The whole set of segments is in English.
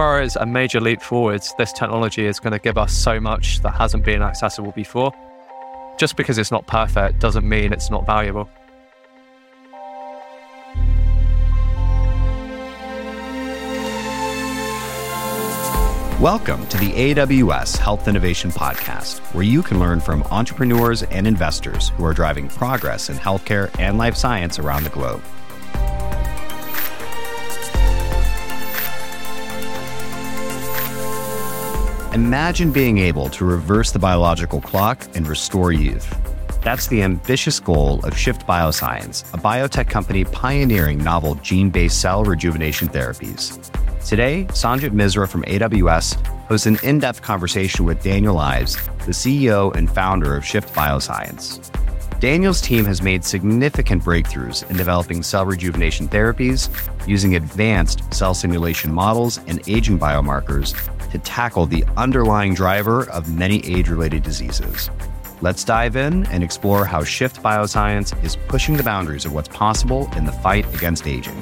far as a major leap forwards, this technology is going to give us so much that hasn't been accessible before. Just because it's not perfect doesn't mean it's not valuable. Welcome to the AWS Health Innovation Podcast, where you can learn from entrepreneurs and investors who are driving progress in healthcare and life science around the globe. Imagine being able to reverse the biological clock and restore youth. That's the ambitious goal of Shift Bioscience, a biotech company pioneering novel gene-based cell rejuvenation therapies. Today, Sanjit Misra from AWS hosts an in-depth conversation with Daniel Ives, the CEO and founder of Shift Bioscience. Daniel's team has made significant breakthroughs in developing cell rejuvenation therapies using advanced cell simulation models and aging biomarkers to tackle the underlying driver of many age-related diseases. Let's dive in and explore how Shift Bioscience is pushing the boundaries of what's possible in the fight against aging.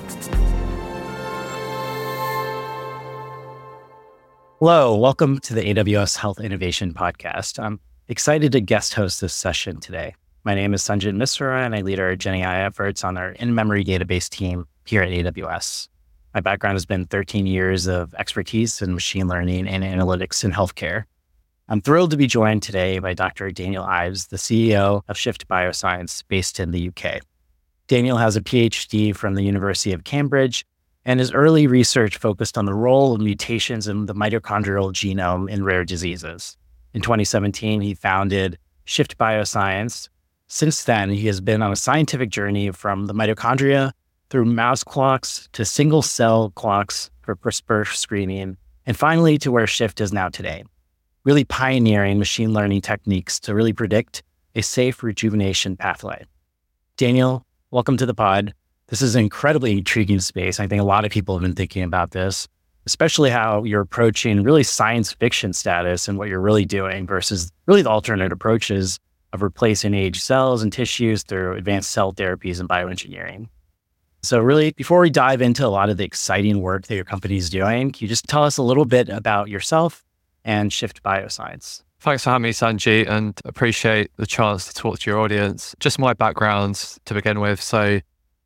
Hello, welcome to the AWS Health Innovation Podcast. I'm excited to guest host this session today. My name is Sanjit Misra, and I lead our GenAI efforts on our in-memory database team here at AWS. My background has been 13 years of expertise in machine learning and analytics in healthcare. I'm thrilled to be joined today by Dr. Daniel Ives, the CEO of Shift Bioscience based in the UK. Daniel has a PhD from the University of Cambridge, and his early research focused on the role of mutations in the mitochondrial genome in rare diseases. In 2017, he founded Shift Bioscience. Since then, he has been on a scientific journey from the mitochondria through mouse clocks to single-cell clocks for CRISPR screening, and finally to where Shift is now today, really pioneering machine learning techniques to really predict a safe rejuvenation pathway. Daniel, welcome to the pod. This is an incredibly intriguing space. I think a lot of people have been thinking about this, especially how you're approaching really science fiction status and what you're really doing versus really the alternate approaches of replacing aged cells and tissues through advanced cell therapies and bioengineering. So really, before we dive into a lot of the exciting work that your company is doing, can you just tell us a little bit about yourself and Shift Bioscience? Thanks for having me, Sanjit, and appreciate the chance to talk to your audience. Just my background to begin with. So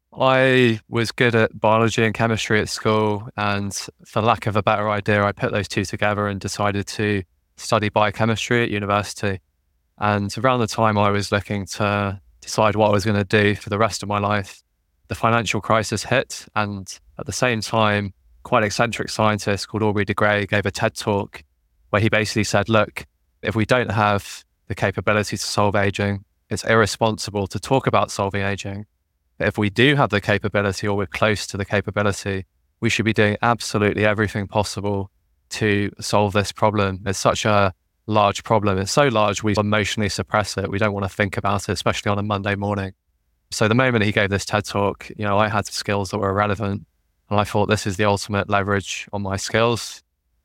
I was good at biology and chemistry at school, and for lack of a better idea, I put those two together and decided to study biochemistry at university. And around the time I was looking to decide what I was going to do for the rest of my life, the financial crisis hit, and at the same time, quite an eccentric scientist called Aubrey de Grey gave a TED talk where he basically said, look, if we don't have the capability to solve aging, it's irresponsible to talk about solving aging. But if we do have the capability, or we're close to the capability, we should be doing absolutely everything possible to solve this problem. It's such a large problem. It's so large, we emotionally suppress it. We don't want to think about it, especially on a Monday morning. So the moment he gave this TED talk, I had skills that were relevant, and I thought this is the ultimate leverage on my skills.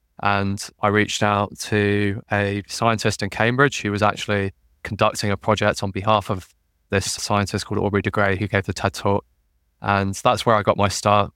And I reached out to a scientist in Cambridge who was actually conducting a project on behalf of this scientist called Aubrey de Grey, who gave the TED talk. And that's where I got my start.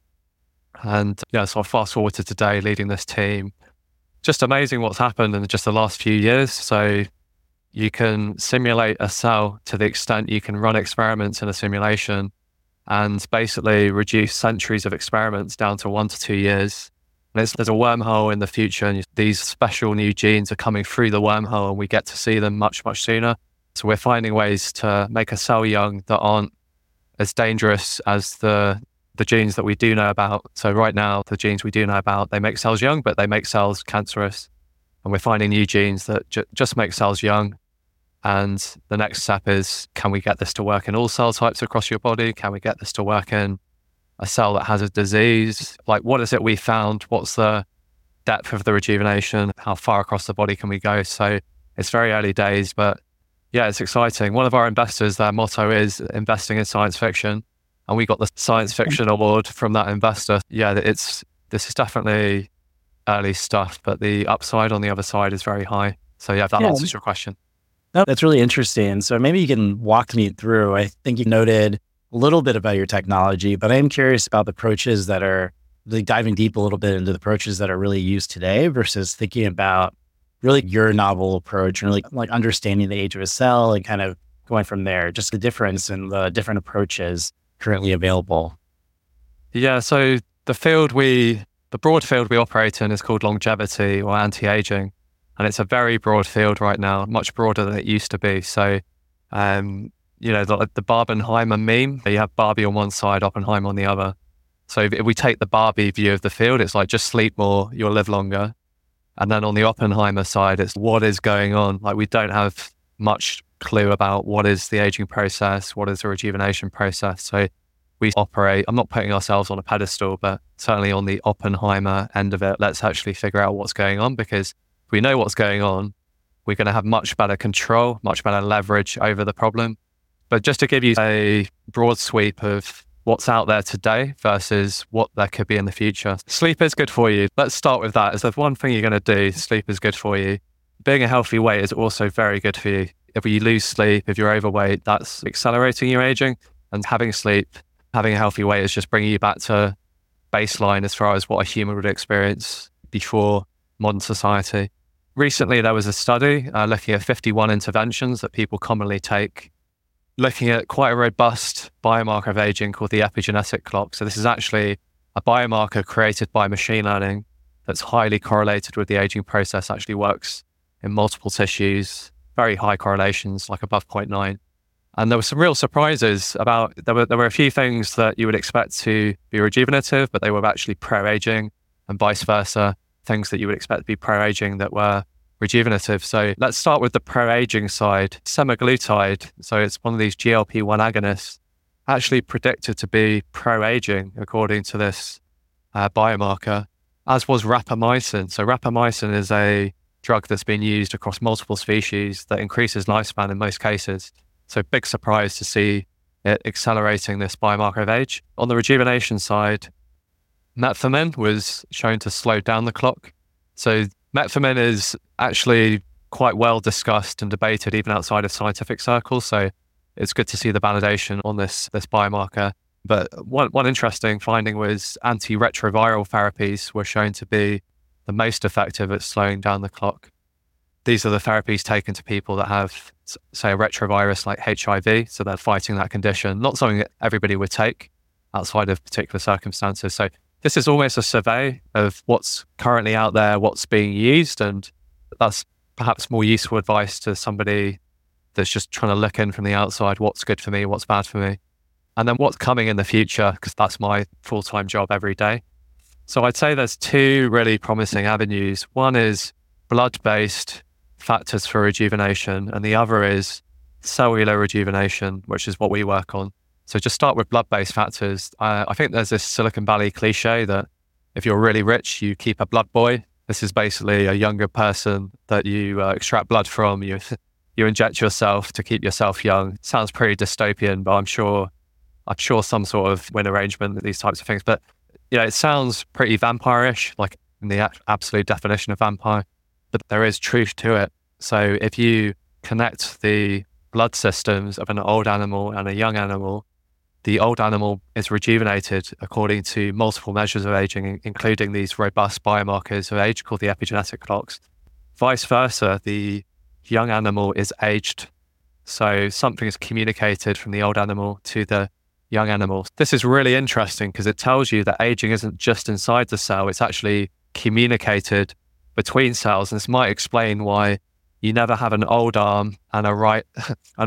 And so I fast forward to today leading this team. Just amazing what's happened in just the last few years. So you can simulate a cell to the extent you can run experiments in a simulation and basically reduce centuries of experiments down to 1 to 2 years. And there's a wormhole in the future, and these special new genes are coming through the wormhole, and we get to see them much, much sooner. So we're finding ways to make a cell young that aren't as dangerous as the genes that we do know about. So right now, the genes we do know about, they make cells young, but they make cells cancerous. And we're finding new genes that just make cells young. And the next step is, can we get this to work in all cell types across your body? Can we get this to work in a cell that has a disease? Like, what is it we found? What's the depth of the rejuvenation? How far across the body can we go? So it's very early days, but yeah, it's exciting. One of our investors, their motto is investing in science fiction. And we got the science fiction award from that investor. Yeah, this is definitely early stuff, but the upside on the other side is very high. So yeah, if that answers your question. No, that's really interesting. So maybe you can walk me through. I think you noted a little bit about your technology, but I am curious about the approaches that are really diving deep a little bit into the approaches that are really used today versus thinking about really your novel approach and really like understanding the age of a cell and kind of going from there, just the difference in the different approaches currently available. Yeah, so the broad field we operate in is called longevity or anti-aging. And it's a very broad field right now, much broader than it used to be. So, the Barbenheimer meme, you have Barbie on one side, Oppenheimer on the other. So if we take the Barbie view of the field, it's like just sleep more, you'll live longer. And then on the Oppenheimer side, it's what is going on. Like we don't have much clue about what is the aging process, what is the rejuvenation process. So we operate, I'm not putting ourselves on a pedestal, but certainly on the Oppenheimer end of it, let's actually figure out what's going on, because if we know what's going on, we're going to have much better control, much better leverage over the problem. But just to give you a broad sweep of what's out there today versus what there could be in the future. Sleep is good for you. Let's start with that. Is the one thing you're going to do, sleep is good for you. Being a healthy weight is also very good for you. If you lose sleep, if you're overweight, that's accelerating your aging. And having sleep, having a healthy weight is just bringing you back to baseline as far as what a human would experience before modern society. Recently, there was a study looking at 51 interventions that people commonly take, looking at quite a robust biomarker of aging called the epigenetic clock. So this is actually a biomarker created by machine learning that's highly correlated with the aging process, actually works in multiple tissues, very high correlations, like above 0.9. And there were some real surprises about, there were a few things that you would expect to be rejuvenative, but they were actually pro-aging, and vice versa, things that you would expect to be pro-aging that were rejuvenative. So let's start with the pro-aging side. Semaglutide, so it's one of these GLP-1 agonists, actually predicted to be pro-aging according to this biomarker, as was rapamycin. So rapamycin is a drug that's been used across multiple species that increases lifespan in most cases. So big surprise to see it accelerating this biomarker of age. On the rejuvenation side, metformin was shown to slow down the clock. So metformin is actually quite well discussed and debated even outside of scientific circles. So it's good to see the validation on this biomarker. But one interesting finding was antiretroviral therapies were shown to be the most effective at slowing down the clock. These are the therapies taken to people that have, say, a retrovirus like HIV. So they're fighting that condition, not something that everybody would take outside of particular circumstances. So this is almost a survey of what's currently out there, what's being used, and that's perhaps more useful advice to somebody that's just trying to look in from the outside, what's good for me, what's bad for me, and then what's coming in the future, because that's my full-time job every day. So I'd say there's two really promising avenues. One is blood-based factors for rejuvenation, and the other is cellular rejuvenation, which is what we work on. So just start with blood-based factors. I think there's this Silicon Valley cliche that if you're really rich, you keep a blood boy. This is basically a younger person that you extract blood from. You inject yourself to keep yourself young. Sounds pretty dystopian, but I'm sure some sort of win arrangement, these types of things. But it sounds pretty vampire-ish, like in the absolute definition of vampire. But there is truth to it. So if you connect the blood systems of an old animal and a young animal, the old animal is rejuvenated according to multiple measures of aging, including these robust biomarkers of age called the epigenetic clocks. Vice versa, the young animal is aged. So something is communicated from the old animal to the young animal. This is really interesting because it tells you that aging isn't just inside the cell, it's actually communicated between cells. And this might explain why you never have an old arm and an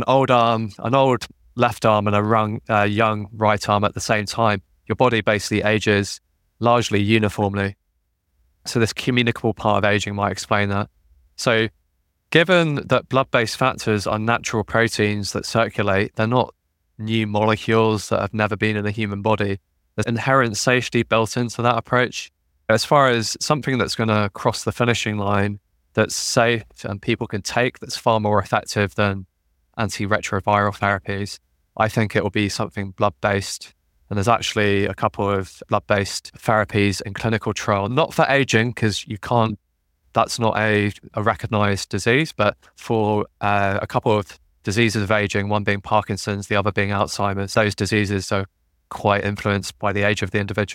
old left arm and a young right arm at the same time. Your body basically ages largely uniformly. So this communicable part of aging might explain that. So given that blood-based factors are natural proteins that circulate, they're not new molecules that have never been in the human body. There's inherent safety built into that approach. As far as something that's going to cross the finishing line, that's safe and people can take, that's far more effective than antiretroviral therapies, I think it will be something blood-based. And there's actually a couple of blood-based therapies in clinical trial, not for aging, because that's not a recognized disease, but for a couple of diseases of aging, one being Parkinson's, the other being Alzheimer's. Those diseases are quite influenced by the age of the individual.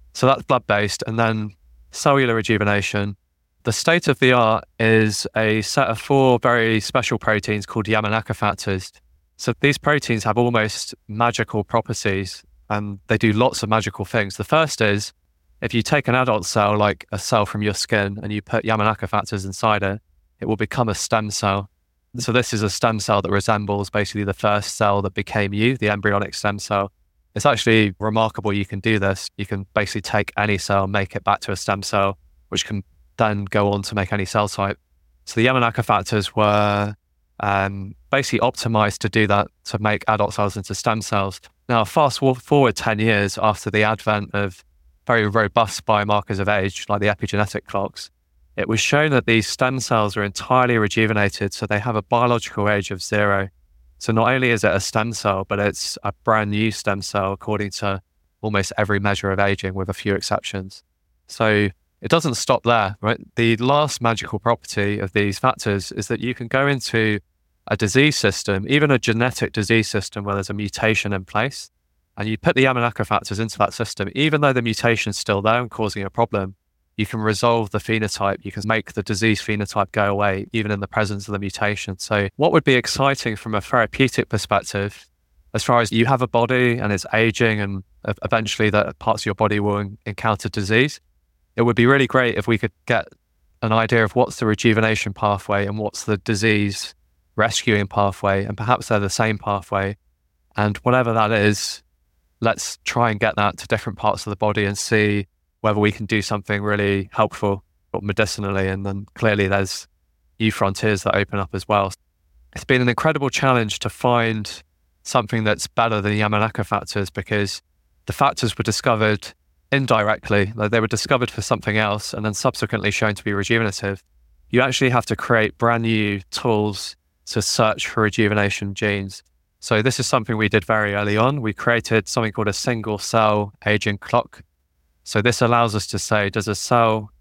So that's blood-based. And then cellular rejuvenation. The state of the art is a set of 4 very special proteins called Yamanaka factors. So these proteins have almost magical properties, and they do lots of magical things. The first is, if you take an adult cell, like a cell from your skin, and you put Yamanaka factors inside it, it will become a stem cell. So this is a stem cell that resembles basically the first cell that became you, the embryonic stem cell. It's actually remarkable you can do this. You can basically take any cell, make it back to a stem cell, which can then go on to make any cell type. So the Yamanaka factors were basically optimized to do that, to make adult cells into stem cells. Now, fast forward 10 years after the advent of very robust biomarkers of age, like the epigenetic clocks, it was shown that these stem cells are entirely rejuvenated, so they have a biological age of 0. So not only is it a stem cell, but it's a brand new stem cell according to almost every measure of aging, with a few exceptions. So it doesn't stop there, right? The last magical property of these factors is that you can go into a disease system, even a genetic disease system where there's a mutation in place, and you put the Yamanaka factors into that system. Even though the mutation's still there and causing a problem, you can resolve the phenotype. You can make the disease phenotype go away, even in the presence of the mutation. So what would be exciting from a therapeutic perspective, as far as you have a body and it's aging and eventually that parts of your body will encounter disease, it would be really great if we could get an idea of what's the rejuvenation pathway and what's the disease rescuing pathway, and perhaps they're the same pathway. And whatever that is, let's try and get that to different parts of the body and see whether we can do something really helpful or medicinally. And then clearly there's new frontiers that open up as well. It's been an incredible challenge to find something that's better than Yamanaka factors, because the factors were discovered indirectly. Like, they were discovered for something else and then subsequently shown to be rejuvenative. You actually have to create brand new tools to search for rejuvenation genes. So this is something we did very early on. We created something called a single cell aging clock. So this allows us to say, has a cell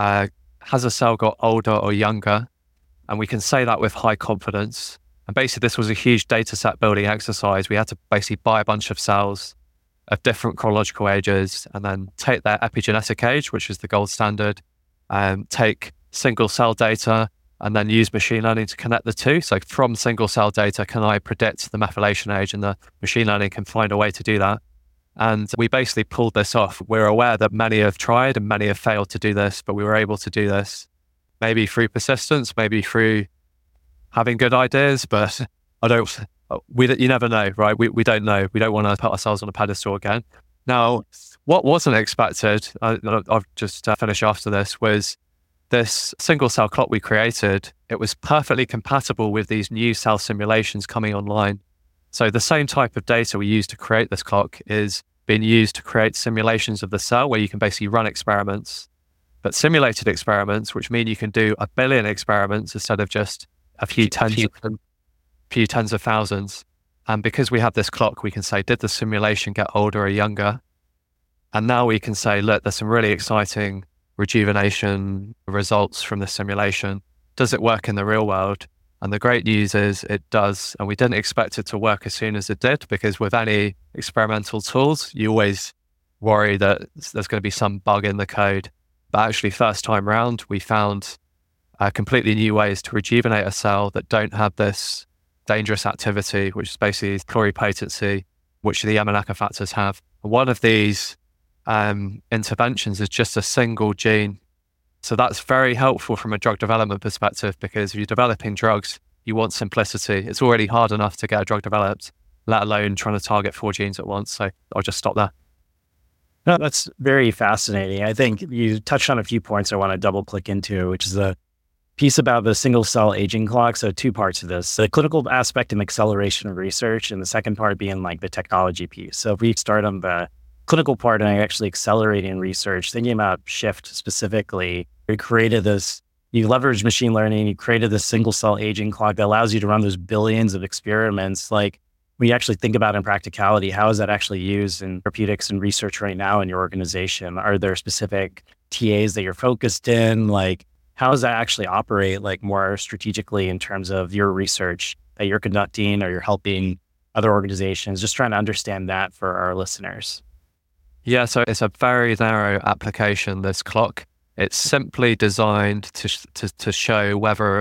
got older or younger? And we can say that with high confidence. And basically this was a huge data set building exercise. We had to basically buy a bunch of cells of different chronological ages and then take their epigenetic age, which is the gold standard, take single cell data, and then use machine learning to connect the two. So from single cell data, can I predict the methylation age? And the machine learning can find a way to do that. And we basically pulled this off. We're aware that many have tried and many have failed to do this, but we were able to do this, maybe through persistence, maybe through having good ideas, but you never know, right? We don't know. We don't want to put ourselves on a pedestal again. Now, what wasn't expected, I'll just finish after this, was this single cell clock we created. It was perfectly compatible with these new cell simulations coming online. So the same type of data we used to create this clock is being used to create simulations of the cell, where you can basically run experiments, but simulated experiments, which mean you can do 1 billion experiments instead of just a few tens of thousands. And because we have this clock, we can say, did the simulation get older or younger? And now we can say, look, there's some really exciting rejuvenation results from this simulation. Does it work in the real world? And the great news is it does. And we didn't expect it to work as soon as it did, because with any experimental tools, you always worry that there's going to be some bug in the code. But actually, first time round, we found completely new ways to rejuvenate a cell that don't have this dangerous activity, which is basically pluripotency, which the Yamanaka factors have. One of these interventions is just a single gene. So that's very helpful from a drug development perspective, because if you're developing drugs, you want simplicity. It's already hard enough to get a drug developed, let alone trying to target 4 genes at once. So I'll just stop there. No, that's very fascinating. I think you touched on a few points I want to double click into, which is the piece about the single cell aging clock. So 2 parts of this, the clinical aspect and acceleration of research, and the second part being like the technology piece. So if we start on the clinical part and actually accelerating research, thinking about Shift specifically, you created this, you leveraged machine learning, you created this single cell aging clock that allows you to run those billions of experiments. Like, when you actually think about in practicality, how is that actually used in therapeutics and research right now in your organization? Are there specific TAs that you're focused in? Like, how does that actually operate, like, more strategically in terms of your research that you're conducting or you're helping other organizations? Just trying to understand that for our listeners. Yeah, so it's a very narrow application, this clock. It's simply designed to show whether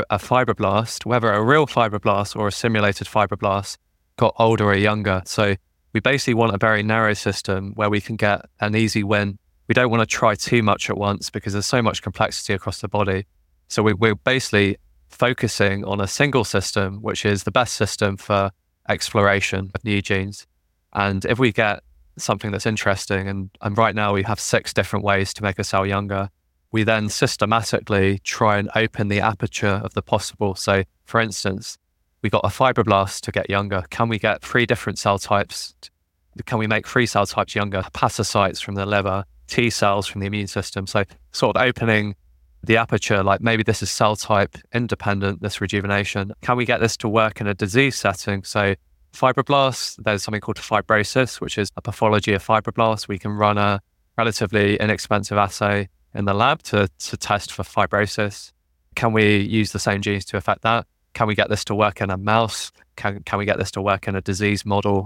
whether a real fibroblast or a simulated fibroblast got older or younger. So we basically want a very narrow system where we can get an easy win. We don't want to try too much at once because there's so much complexity across the body. So we're basically focusing on a single system, which is the best system for exploration of new genes. And if we get something that's interesting, and right now we have 6 different ways to make a cell younger, we then systematically try and open the aperture of the possible. So for instance, we got a fibroblast to get younger. Can we get 3 different cell types? Can we make 3 cell types younger? Hepatocytes from the liver, T cells from the immune system. So sort of opening the aperture, like maybe this is cell type independent, this rejuvenation. Can we get this to work in a disease setting? So fibroblasts, there's something called fibrosis, which is a pathology of fibroblasts. We can run a relatively inexpensive assay in the lab to test for fibrosis. Can we use the same genes to affect that? Can we get this to work in a mouse? Can we get this to work in a disease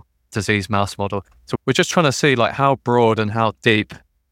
mouse model? So we're just trying to see like how broad and how deep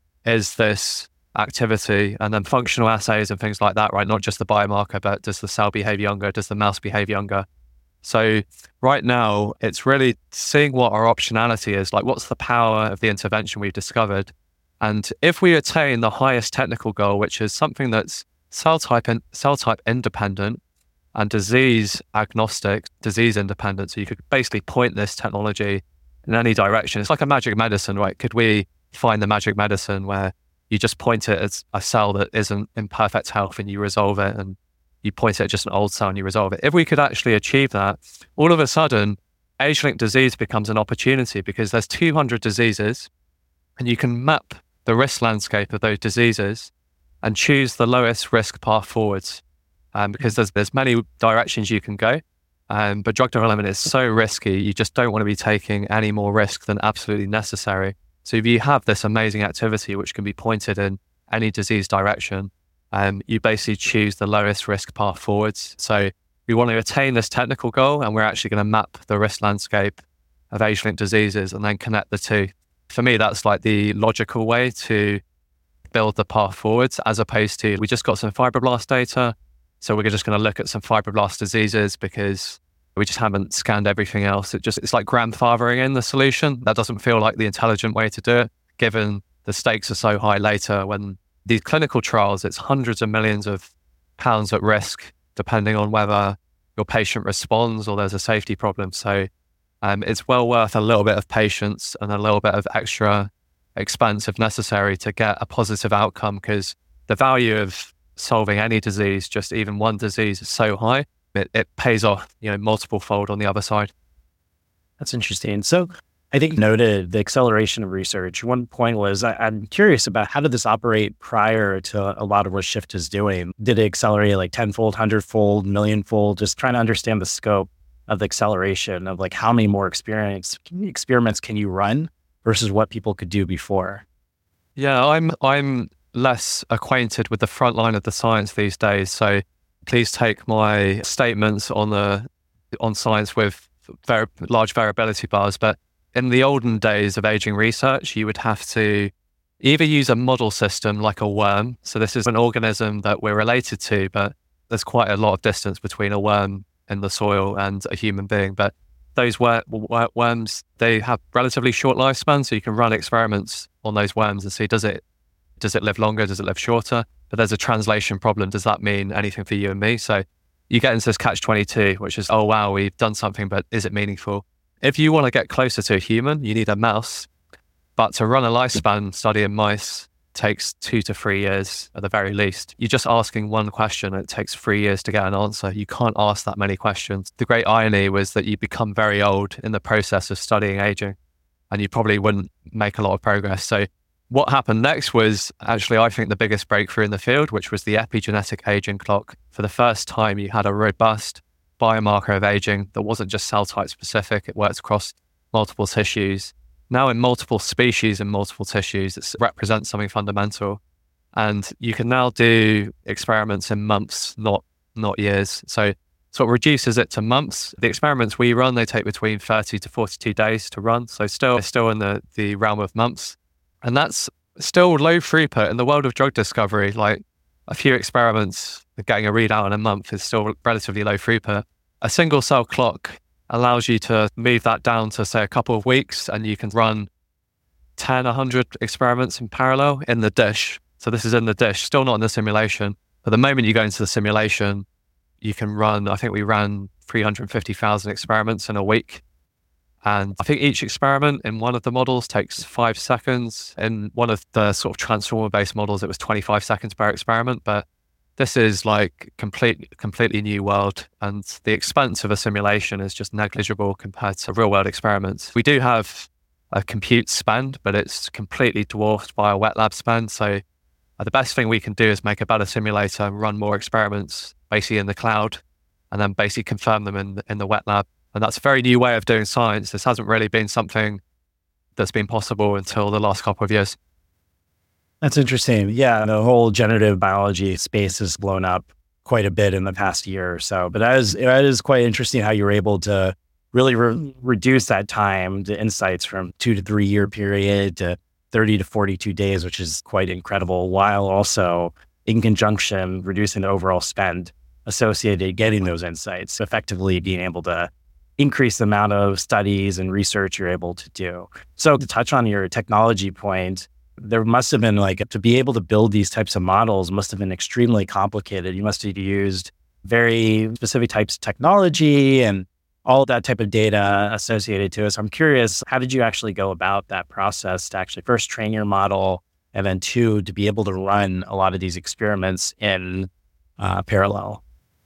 is this activity, and then functional assays and things like that, right? Not just the biomarker, but does the cell behave younger? Does the mouse behave younger? So right now, it's really seeing what our optionality is, like what's the power of the intervention we've discovered. And if we attain the highest technical goal, which is something that's cell type independent and disease agnostic, disease independent, so you could basically point this technology in any direction. It's like a magic medicine, right? Could we find the magic medicine where you just point it at a cell that isn't in perfect health and you resolve it, and you point it at just an old cell and you resolve it? If we could actually achieve that, all of a sudden, age-linked disease becomes an opportunity because there's 200 diseases and you can map the risk landscape of those diseases and choose the lowest risk path forwards. Because there's many directions you can go, but drug development is so risky, you just don't want to be taking any more risk than absolutely necessary. So if you have this amazing activity, which can be pointed in any disease direction, you basically choose the lowest risk path forwards. So we want to attain this technical goal, and we're actually going to map the risk landscape of age-linked diseases and then connect the two. For me, that's like the logical way to build the path forwards, as opposed to we just got some fibroblast data, so we're just going to look at some fibroblast diseases because we just haven't scanned everything else. It's like grandfathering in the solution. That doesn't feel like the intelligent way to do it, given the stakes are so high later. When these clinical trials, it's hundreds of millions of pounds at risk, depending on whether your patient responds or there's a safety problem. So it's well worth a little bit of patience and a little bit of extra expense if necessary to get a positive outcome, because the value of solving any disease, just even one disease, is so high, it pays off, multiple fold on the other side. That's interesting. So I think noted the acceleration of research. One point was I'm curious about how did this operate prior to a lot of what Shift is doing? Did it accelerate like 10-fold, 100-fold, millionfold? Just trying to understand the scope of the acceleration of like how many more experiments can you run versus what people could do before? Yeah, I'm less acquainted with the front line of the science these days. So please take my statements on science with very large variability bars. But in the olden days of aging research, you would have to either use a model system like a worm. So this is an organism that we're related to, but there's quite a lot of distance between a worm in the soil and a human being. But those worms, they have relatively short lifespans. So you can run experiments on those worms and see, does it live longer? Does it live shorter? But there's a translation problem. Does that mean anything for you and me? So you get into this catch-22, which is, oh, wow, we've done something, but is it meaningful? If you want to get closer to a human, you need a mouse. But to run a lifespan study in mice takes 2 to 3 years at the very least. You're just asking one question, and it takes 3 years to get an answer. You can't ask that many questions. The great irony was that you become very old in the process of studying aging, and you probably wouldn't make a lot of progress. So what happened next was actually, I think, the biggest breakthrough in the field, which was the epigenetic aging clock. For the first time, you had a robust biomarker of aging that wasn't just cell type specific. It worked across multiple tissues. Now in multiple species and multiple tissues, it represents something fundamental. And you can now do experiments in months, not years. So it reduces it to months. The experiments we run, they take between 30 to 42 days to run. So still in the realm of months. And that's still low throughput in the world of drug discovery. Like a few experiments, getting a readout in a month is still relatively low throughput. A single cell clock allows you to move that down to, say, a couple of weeks, and you can run 10, 100 experiments in parallel in the dish. So this is in the dish, still not in the simulation. But the moment you go into the simulation, you can run, I think we ran 350,000 experiments in a week. And I think each experiment in one of the models takes 5 seconds. In one of the sort of transformer-based models, it was 25 seconds per experiment. But this is like completely new world. And the expense of a simulation is just negligible compared to real-world experiments. We do have a compute spend, but it's completely dwarfed by a wet lab spend. So the best thing we can do is make a better simulator and run more experiments basically in the cloud, and then basically confirm them in the wet lab. And that's a very new way of doing science. This hasn't really been something that's been possible until the last couple of years. That's interesting. Yeah, the whole generative biology space has blown up quite a bit in the past year or so. But that is quite interesting how you were able to really reduce that time to insights from 2 to 3 year period to 30 to 42 days, which is quite incredible, while also in conjunction reducing the overall spend associated getting those insights, effectively being able to increase the amount of studies and research you're able to do. So to touch on your technology point, there must have been to be able to build these types of models must have been extremely complicated. You must have used very specific types of technology and all that type of data associated to it. So I'm curious, how did you actually go about that process to actually first train your model, and then 2, to be able to run a lot of these experiments in parallel?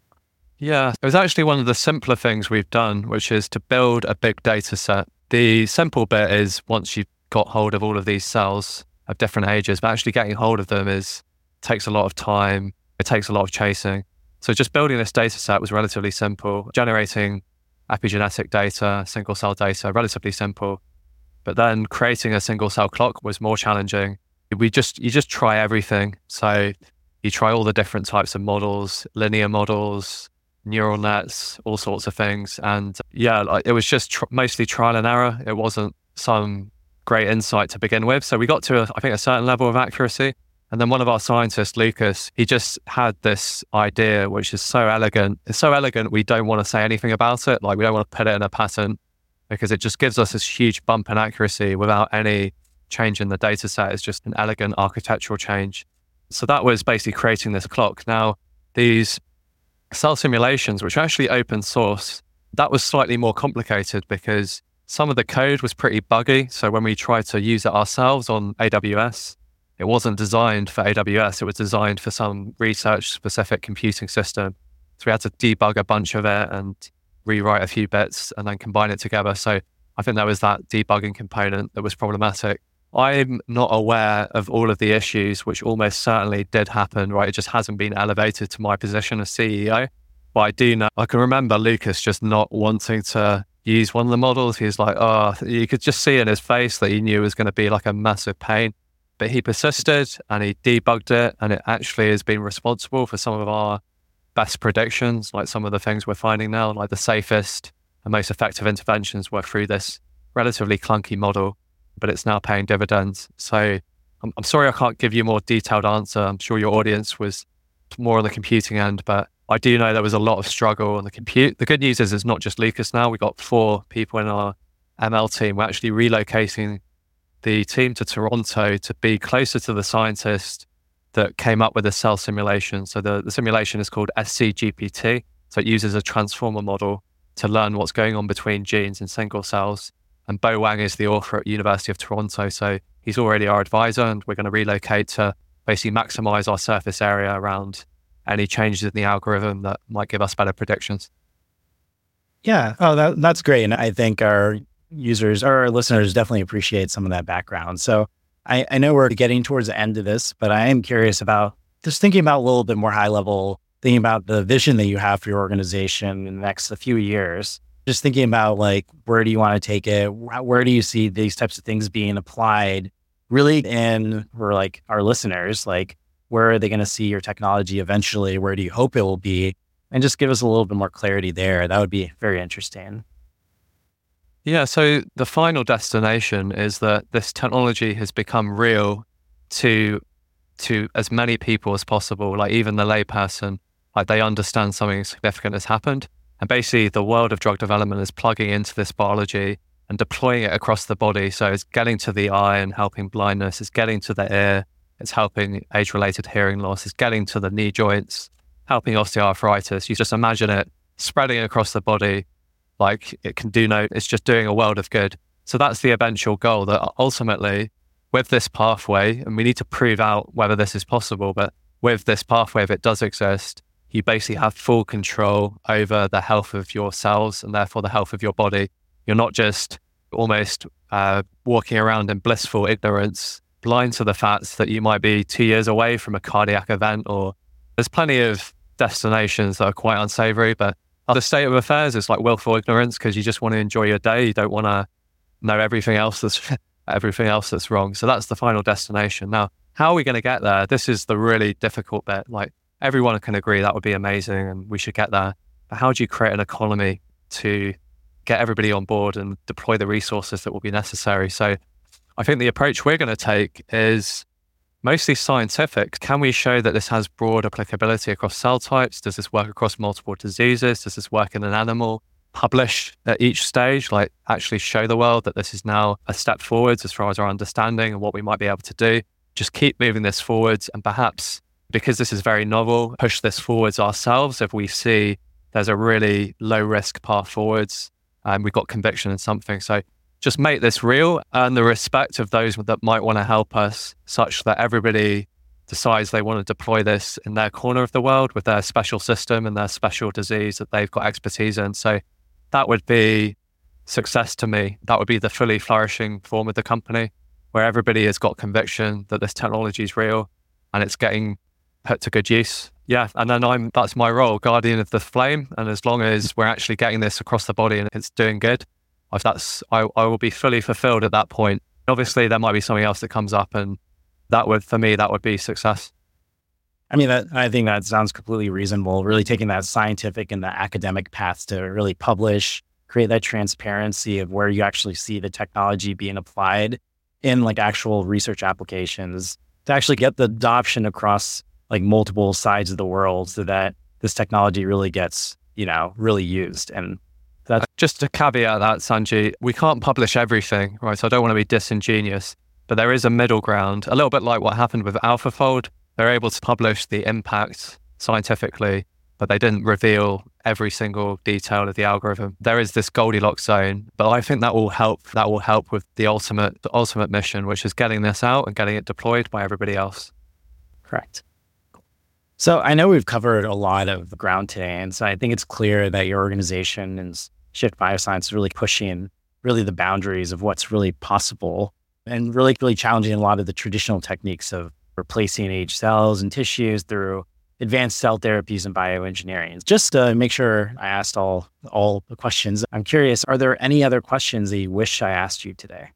Yeah, it was actually one of the simpler things we've done, which is to build a big data set. The simple bit is once you've got hold of all of these cells of different ages, but actually getting hold of them takes a lot of time. It takes a lot of chasing. So just building this data set was relatively simple. Generating epigenetic data, single cell data, relatively simple. But then creating a single cell clock was more challenging. You just try everything. So you try all the different types of models, linear models, neural nets, all sorts of things. And yeah, it was just mostly trial and error. It wasn't some great insight to begin with. So we got to, I think, a certain level of accuracy. And then one of our scientists, Lucas, he just had this idea, which is so elegant. It's so elegant, we don't want to say anything about it. Like, we don't want to put it in a patent because it just gives us this huge bump in accuracy without any change in the data set. It's just an elegant architectural change. So that was basically creating this clock. Now, these cell simulations, which are actually open source, that was slightly more complicated because some of the code was pretty buggy. So when we tried to use it ourselves on AWS, it wasn't designed for AWS. It was designed for some research-specific computing system. So we had to debug a bunch of it and rewrite a few bits and then combine it together. So I think there was that debugging component that was problematic. I'm not aware of all of the issues, which almost certainly did happen, right? It just hasn't been elevated to my position as CEO. But I do know, I can remember Lucas just not wanting to use one of the models. He was like, oh, you could just see in his face that he knew it was going to be like a massive pain. But he persisted and he debugged it, and it actually has been responsible for some of our best predictions, like some of the things we're finding now, like the safest and most effective interventions were through this relatively clunky model, but it's now paying dividends. So I'm sorry I can't give you a more detailed answer. I'm sure your audience was more on the computing end, but I do know there was a lot of struggle on the compute. The good news is it's not just Lucas now. We've got 4 people in our ML team. We're actually relocating the team to Toronto to be closer to the scientist that came up with the cell simulation. So the simulation is called SCGPT. So it uses a transformer model to learn what's going on between genes in single cells. And Bo Wang is the author at University of Toronto. So he's already our advisor, and we're going to relocate to basically maximize our surface area around any changes in the algorithm that might give us better predictions. Yeah. Oh, that's great. And I think our users or our listeners definitely appreciate some of that background. So I know we're getting towards the end of this, but I am curious about just thinking about a little bit more high level, thinking about the vision that you have for your organization in the next few years. Just thinking about where do you want to take it? Where do you see these types of things being applied really for our listeners? Where are they going to see your technology eventually? Where do you hope it will be? And just give us a little bit more clarity there. That would be very interesting. Yeah, so the final destination is that this technology has become real to as many people as possible, like even the layperson, like they understand something significant has happened. And basically the world of drug development is plugging into this biology and deploying it across the body. So it's getting to the eye and helping blindness, it's getting to the ear, it's helping age-related hearing loss, it's getting to the knee joints, helping osteoarthritis. You just imagine it spreading across the body, like it's just doing a world of good. So that's the eventual goal, that ultimately with this pathway, and we need to prove out whether this is possible, but with this pathway, if it does exist, you basically have full control over the health of your cells and therefore the health of your body. You're not just almost walking around in blissful ignorance, blind to the fact that you might be 2 years away from a cardiac event, or there's plenty of destinations that are quite unsavory, but the state of affairs is like willful ignorance because you just want to enjoy your day. You don't want to know everything else that's wrong. So that's the final destination. Now, how are we going to get there? This is the really difficult bit. Like everyone can agree that would be amazing and we should get there. But how do you create an economy to get everybody on board and deploy the resources that will be necessary? So I think the approach we're going to take is mostly scientific. Can we show that this has broad applicability across cell types? Does this work across multiple diseases? Does this work in an animal? Publish at each stage, like actually show the world that this is now a step forwards as far as our understanding and what we might be able to do. Just keep moving this forwards, and perhaps because this is very novel, push this forwards ourselves if we see there's a really low risk path forwards and we've got conviction in something. So just make this real, and the respect of those that might want to help us, such that everybody decides they want to deploy this in their corner of the world with their special system and their special disease that they've got expertise in. So that would be success to me. That would be the fully flourishing form of the company, where everybody has got conviction that this technology is real and it's getting put to good use. Yeah, and then that's my role, guardian of the flame. And as long as we're actually getting this across the body and it's doing good, I will be fully fulfilled at that point. Obviously, there might be something else that comes up, and for me, that would be success. I mean, I think that sounds completely reasonable, really taking that scientific and the academic path to really publish, create that transparency of where you actually see the technology being applied in like actual research applications, to actually get the adoption across like multiple sides of the world so that this technology really gets, really used. And that's just to caveat that, Sanjay, we can't publish everything, right? So I don't want to be disingenuous, but there is a middle ground, a little bit like what happened with AlphaFold. They're able to publish the impact scientifically, but they didn't reveal every single detail of the algorithm. There is this Goldilocks zone, but I think that will help. That will help with the ultimate mission, which is getting this out and getting it deployed by everybody else. Correct. So I know we've covered a lot of ground today, and so I think it's clear that your organization and Shift Bioscience is really pushing really the boundaries of what's really possible, and really challenging a lot of the traditional techniques of replacing aged cells and tissues through advanced cell therapies and bioengineering. Just to make sure I asked all the questions, I'm curious, are there any other questions that you wish I asked you today?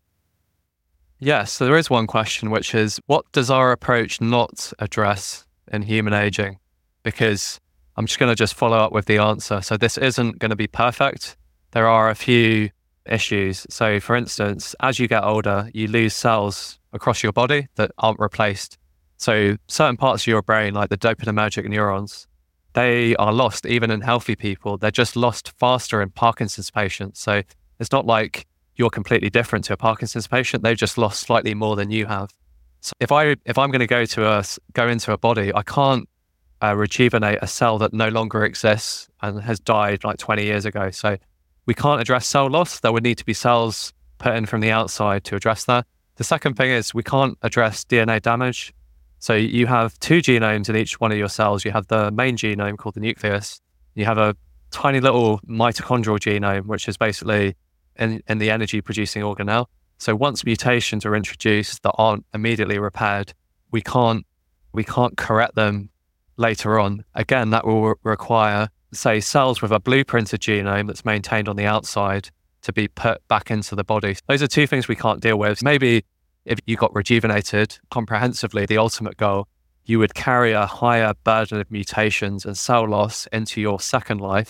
Yes, so there is one question, which is, what does our approach not address in human aging? Because I'm just going to follow up with the answer. So this isn't going to be perfect. There are a few issues. So for instance, as you get older, you lose cells across your body that aren't replaced. So certain parts of your brain, like the dopaminergic neurons, they are lost even in healthy people. They're just lost faster in Parkinson's patients. So it's not like you're completely different to a Parkinson's patient. They've just lost slightly more than you have. So if I'm going to go into a body, I can't rejuvenate a cell that no longer exists and has died like 20 years ago. So we can't address cell loss. There would need to be cells put in from the outside to address that. The second thing is we can't address DNA damage. So you have two genomes in each one of your cells. You have the main genome called the nucleus. You have a tiny little mitochondrial genome, which is basically in the energy producing organelle. So once mutations are introduced that aren't immediately repaired, we can't correct them later on. Again, that will require, say, cells with a blueprinted genome that's maintained on the outside to be put back into the body. Those are two things we can't deal with. Maybe if you got rejuvenated comprehensively, the ultimate goal, you would carry a higher burden of mutations and cell loss into your second life.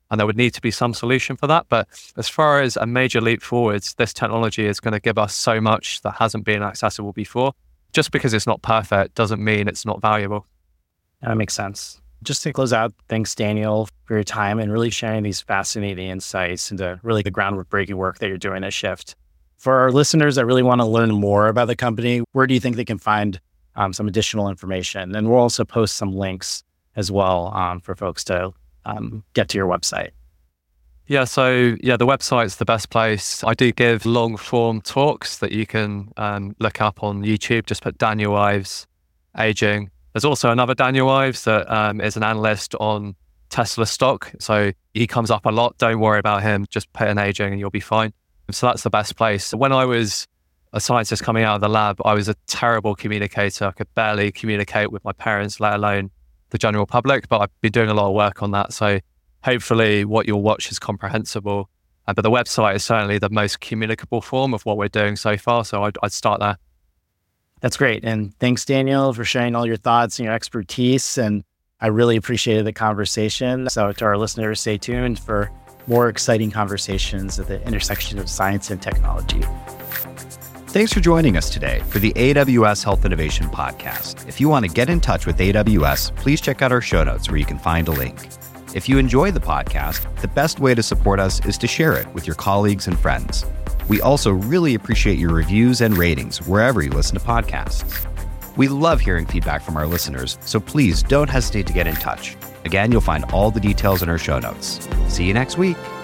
and there would need to be some solution for that. But as far as a major leap forwards, this technology is going to give us so much that hasn't been accessible before. Just because it's not perfect doesn't mean it's not valuable. That makes sense. Just to close out, thanks, Daniel, for your time and really sharing these fascinating insights into really the groundbreaking work that you're doing at Shift. For our listeners that really want to learn more about the company, where do you think they can find some additional information? And we'll also post some links as well for folks to get to your website. So the website's the best place. I do give long form talks that you can look up on YouTube. Just put Daniel Ives aging. There's also another Daniel Ives that is an analyst on Tesla stock. So he comes up a lot. Don't worry about him. Just put in aging and you'll be fine. So that's the best place. When I was a scientist coming out of the lab, I was a terrible communicator. I could barely communicate with my parents, let alone the general public, but I've been doing a lot of work on that. So hopefully what you'll watch is comprehensible. But the website is certainly the most communicable form of what we're doing so far. So I'd start there. That's great. And thanks, Daniel, for sharing all your thoughts and your expertise. And I really appreciated the conversation. So to our listeners, stay tuned for more exciting conversations at the intersection of science and technology. Thanks for joining us today for the AWS Health Innovation Podcast. If you want to get in touch with AWS, please check out our show notes where you can find a link. If you enjoy the podcast, the best way to support us is to share it with your colleagues and friends. We also really appreciate your reviews and ratings wherever you listen to podcasts. We love hearing feedback from our listeners, so please don't hesitate to get in touch. Again, you'll find all the details in our show notes. See you next week.